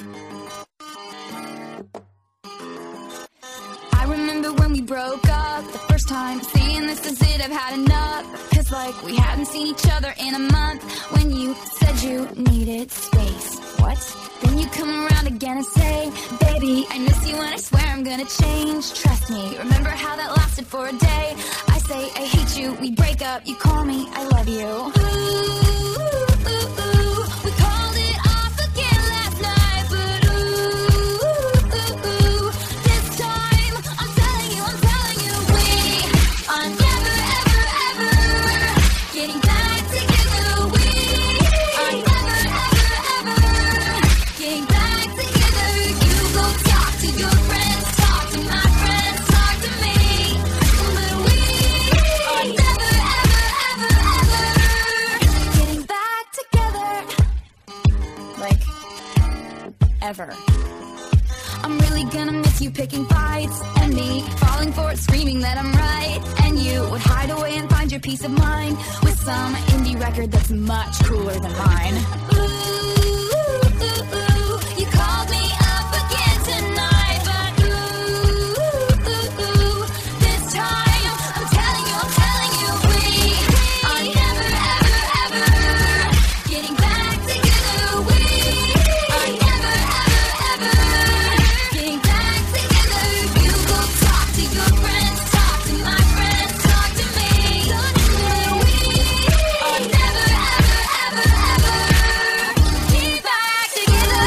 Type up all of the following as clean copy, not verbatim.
I remember when we broke up the first time, saying this is it, I've had enough. Cause like we hadn't seen each other in a month. When you said you needed space. What? Then you come around again and say, baby, I miss you and I swear I'm gonna change. Trust me, remember how that lasted for a day. I say I hate you, we break up, you call me, I love you. Ooh, ooh, ooh, we called it off again last night. But ooh, ooh, ooh, this time I'm telling you, we are never, ever, ever getting back together. We are never, ever, ever getting back together. You go talk to your friends, talk to my friends, talk to me. But we are never, ever, ever, ever getting back together. Like, ever. I'm really gonna miss you picking fights, and me falling for it, screaming that I'm right. And you would hide away and find your peace of mind with some indie record that's much cooler than mine. Ooh, ooh, ooh, you called me up again tonight. But ooh, ooh, ooh, this time I'm telling you, we are never, ever, ever getting back together. We are never, ever, ever getting back together. You go talk to your friends, talk to my friends, talk to me. We are never, ever, ever, ever get back together.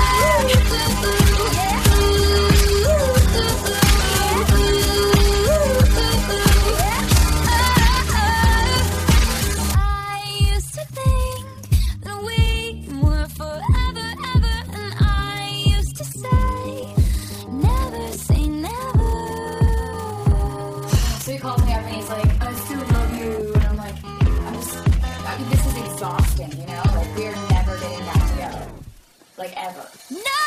I used to think that we were forever, ever, and I used to say, never say never. So he calls me up and he's like, I still love you. And I'm like, this is exhausting, you know? Like, we're never getting back together. Like, ever. No!